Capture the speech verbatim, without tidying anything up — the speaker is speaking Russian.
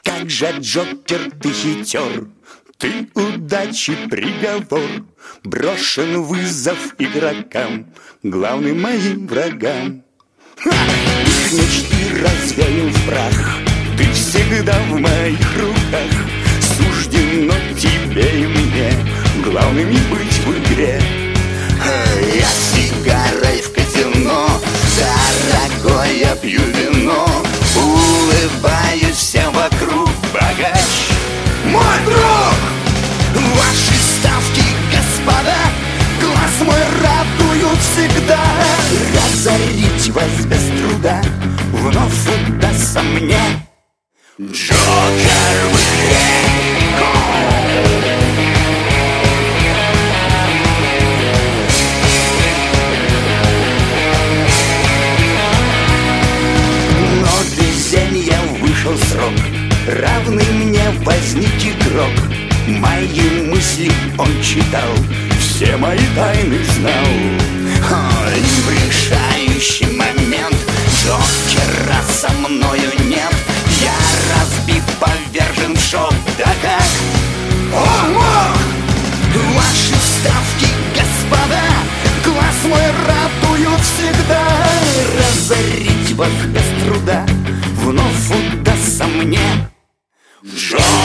как же, Джокер, ты хитер, ты удачи приговор. Брошен вызов игрокам, главным моим врагам. Ха! Их мечты развеял в прах, ты всегда в моих руках. Суждено тебе и мне главными быть в игре. Я сигарой в казино, дорогое пью вино, улыбаюсь всем вокруг, богач мой друг. Ваши ставки, господа, глаз мой радуют всегда. Разорить вас без труда вновь удастся мне. Джокер в игре. Но везенья вышел срок, равный мне возник игрок. Мои мысли он читал, все мои тайны знал. О, и в решающий момент Джокера со мною нет. Я разбит, повержен в шок. Да как он мог? Ваши ставки, господа, глаз мой радуют всегда. Разорить вас без труда вновь удастся мне. Джокер!